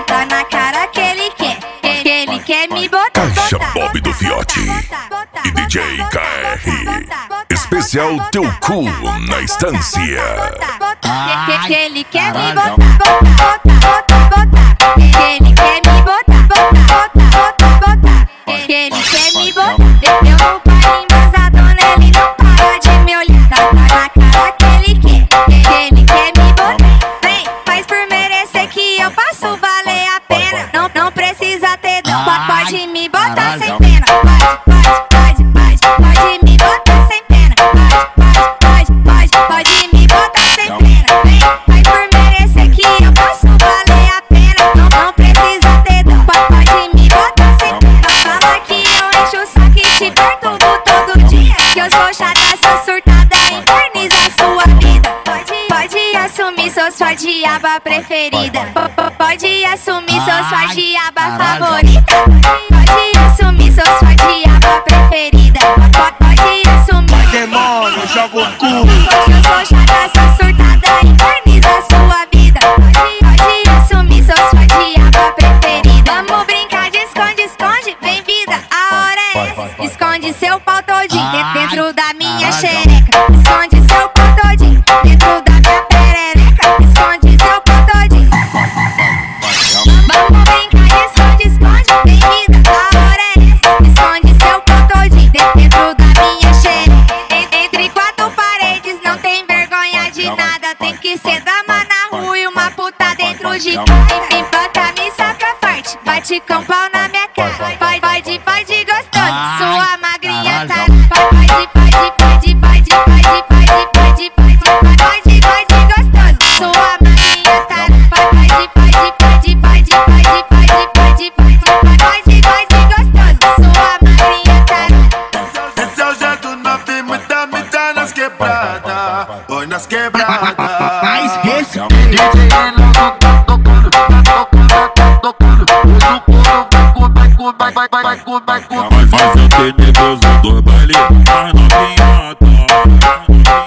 tá na cara que ele quer me botar. Caixa Bob do Fiote e DJ KR. Especial Teu Cu na Estância. Que ele quer me botar. Que ele quer me botar. Que ele quer me botar. Eu no pai embasadona, ele não para de me olhar. Tá na cara que ele quer me botar. Vem, faz por merecer que eu faço valer a pena. Não precisa ter dó, pode me botar sem pena. Pode me botar sem pena. Pode me botar sem pena. Vem, faz por merecer que eu faço valer a pena. Não precisa ter dó, pode me botar sem pena. Fala que eu encho o saco e te perturbo todo dia. Que eu sou chata, sou surtada, inferniza sua vida. Pode assumir, sou sua diaba preferida. Pode assumir, sou sua diaba favorita. Pode assumir, sou sua diaba preferida. Pode assumir. Demônio, joga o cu. Eu sou chata, sou surtada, inferniza sua vida. Pode assumir, sou sua diaba preferida. Vamos brincar de esconde, vem vida, a hora é essa. Esconde seu pau todinho dentro da minha xereca. Esconde seu pau todinho dentro da minha perereca. Esconde seu pau todinho. Vamos brincar de esconde, vem vida, a hora é essa. Esconde seu pau todinho dentro da minha xereca. Entre quatro paredes não tem vergonha de nada. Tem que ser dama na rua e uma puta dentro de casa. Empata, me saca forte, bate com pau na minha cara. Pode gostoso, sua magrinha tá. Pode gostoso, sua magrinha tá. Pode gostoso, sua magrinha tá. Esse é o jeito novinho, muita mídia nas quebradas. Põe nas quebradas. Mais esse Vai fazer o tenebroso do baile, mas novinha tá.